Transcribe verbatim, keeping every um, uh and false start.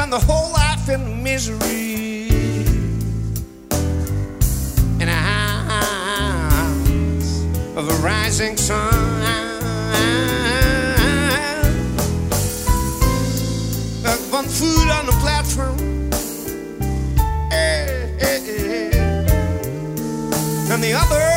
the whole life in misery. In a house of a rising sun, one foot on the platform, hey, hey, hey, and the other